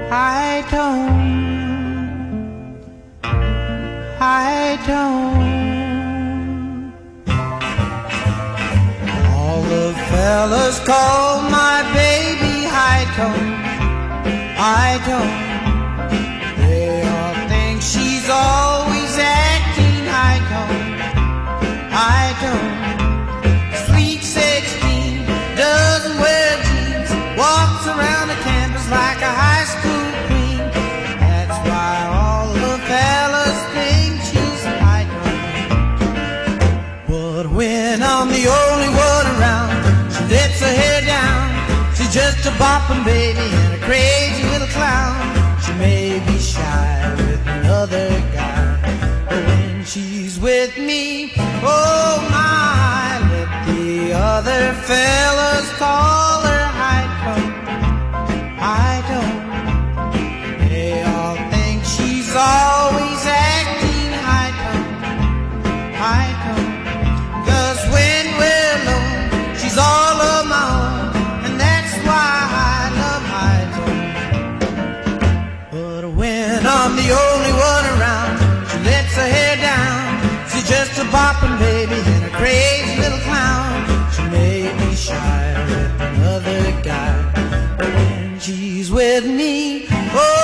I don't. All the fellas call my baby high tone. I don't. They all think she's always acting high tone. I don't. Sweet 16 doesn't wear jeans, walks around the campus like a high school queen. That's why all the fellas think she's high tone. But when I'm the only one around, she lets her hair down. She's just a boppin' baby and a crazy little clown. She may be shy with another guy, but when she's with me, oh my, let the other fellas call her high tone. I don't. They all think she's always acting high tone. High tone. 'Cause when we're alone, she's all of my own, and that's why I love high tone. But when I'm the only one around, she lets her hair down. She's just a boppin' baby and a crazy little clown. She may be shy with another guy, but when she's with me, oh